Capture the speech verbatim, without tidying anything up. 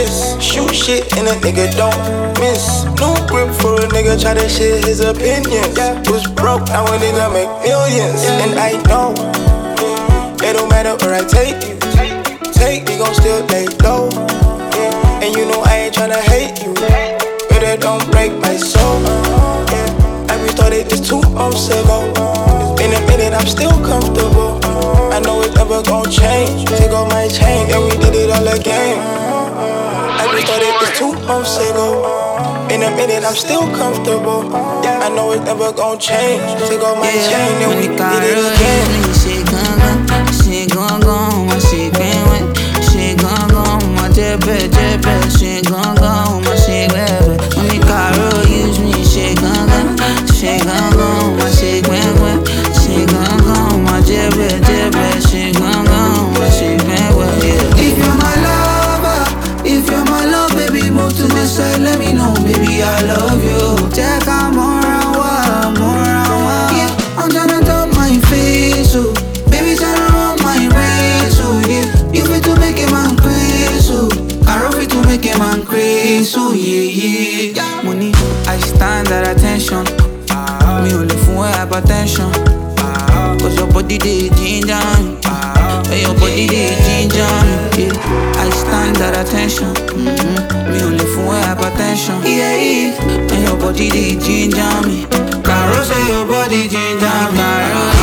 wrist. Shoot shit and a nigga don't miss. New grip for a nigga, try to share his opinions. Was broke, now a nigga make millions. And I know it don't matter where I take you. Take, we gon' still lay low. And you know I ain't tryna hate you, but it don't break my soul. I restarted this two months ago. It's been a minute, I'm still comfortable. I know it's never gon' change. Take off my chain, and we did it all again. I restarted this two months ago. In a minute, I'm still comfortable. I know it's never gon' change. Take off my yeah, chain, and we did it again. She gon' go, she gon' go, my she gon' win. She gon' go, my jepe, jepe. She gon' go, my she grab. When the car use me, she gon' go, she gon' go, my she gon' win. She gon' go, my jepe, jepe. She gon' go, my she gon' win. Yeah. If you're my lover, if you're my love, baby, move to my side, let me know, baby, I love you. Check out more and more, more and more. Yeah, I'm tryna top my face, oh. Baby, tryna run my race, oh, yeah. You fit to make a man crazy, oh. Caro fit to make a man crazy, oh, yeah, yeah. Money, I stand at attention. Me only for hypertension. Cause your body dey ginger me. Hey, your body dey ginger me. Yeah, I stand at attention. Mm-hmm. Me only for hypertension. Yeah, yeah. And your body dey ginger me. Caro say your body ginger me. Caro